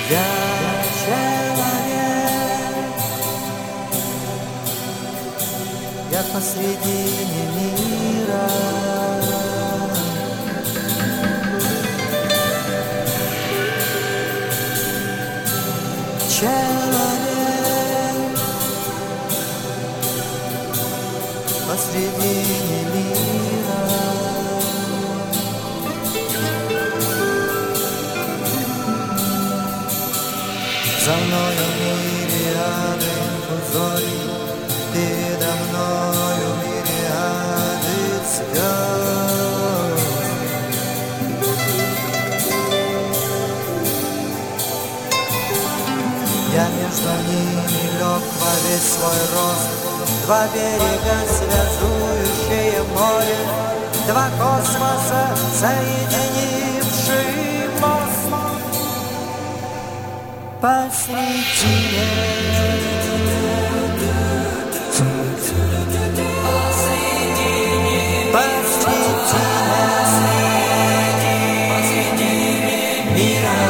Я человек, я посредине мира. Человек посредине мира. За мною мириады инфузорий, передо мною мириады звезд. Я между ними лег во весь свой рост, два берега, связующие море, два космоса, соединившие мост. Посредине, посредине мира.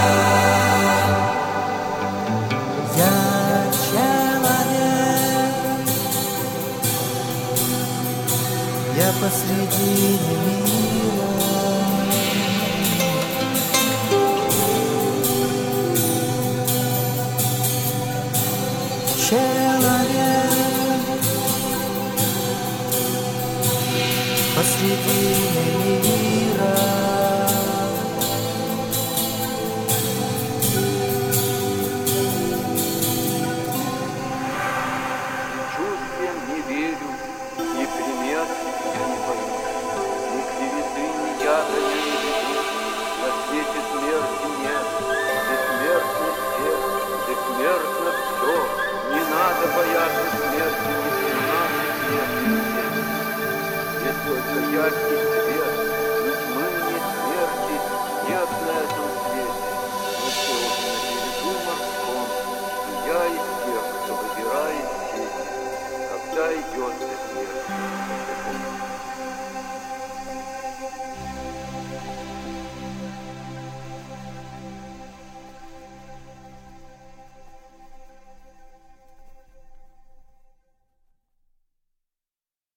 Я человек, я посредине мира. Человек посредине мира.